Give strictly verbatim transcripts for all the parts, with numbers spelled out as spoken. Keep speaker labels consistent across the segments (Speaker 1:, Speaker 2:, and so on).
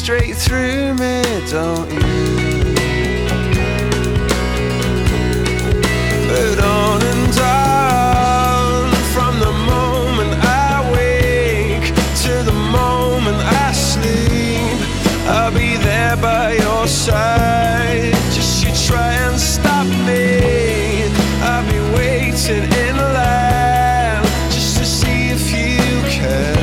Speaker 1: straight through me, don't you? But on and on, from the moment I wake to the moment I sleep, I'll be there by your side. Just you try and stop me, I'll be waiting in line just to see if you can.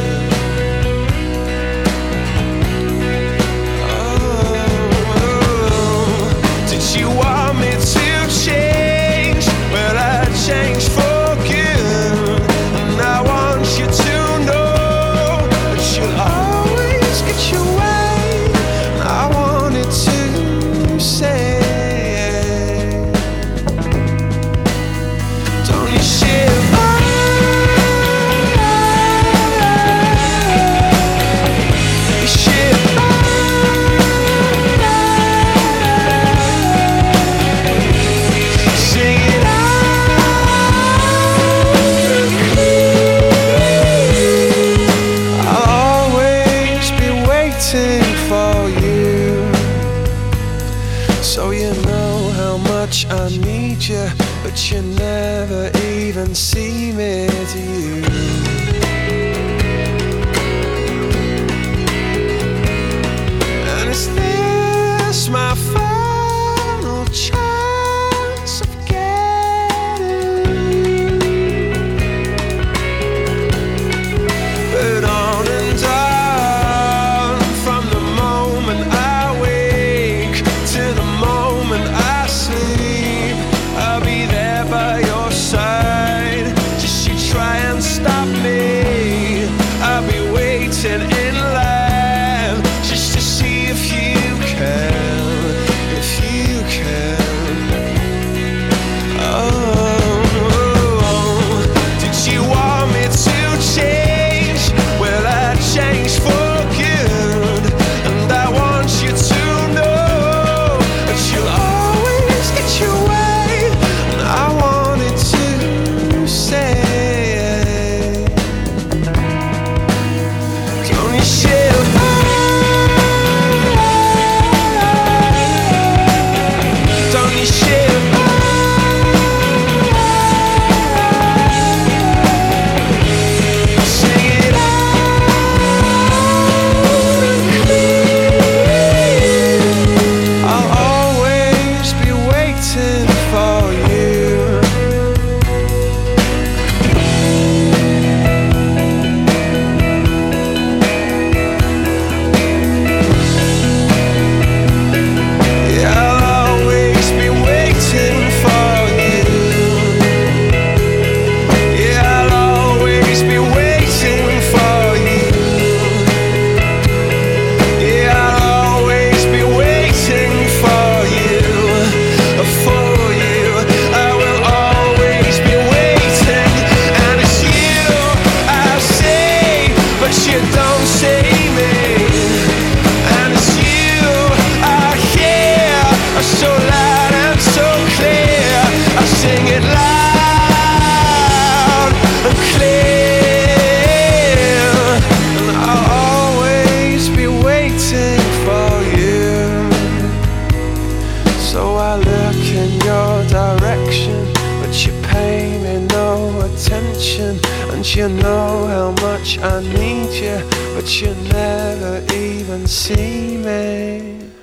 Speaker 1: Oh, did you want me to change? Well, I changed for good, and I want you to know that you'll always get your way. And I wanted to say, don't you shiver? You shiver. Sing it out. I'll always be waiting for you, so you know how much I need you, but you never even see me, do you? And is this my final chance of getting you? But on and on, from the moment I wake to the moment I sleep, I'll be there by your side. Just you try and stop me, I'll be waiting in line just to see if you can, if you can. Oh, did you want me to change? Well, I changed for good, and I want you to know that you'll always get your way. And I wanted to say, don't you shiver? Don't you shiver? Sing it out. I'll always be waiting for you. Yeah, I'll always be waiting for you. Yeah, I'll always be waiting for you. Yeah, I'll always be waiting for you, for you. I will always be waiting, and it's you I say, but you don't see me. And it's you I hear, so loud and so clear. I sing it loud and clear, and I'll always be waiting for you. So I look in your direction, but you pay me no attention. And you know how much I need you, but you never even see me.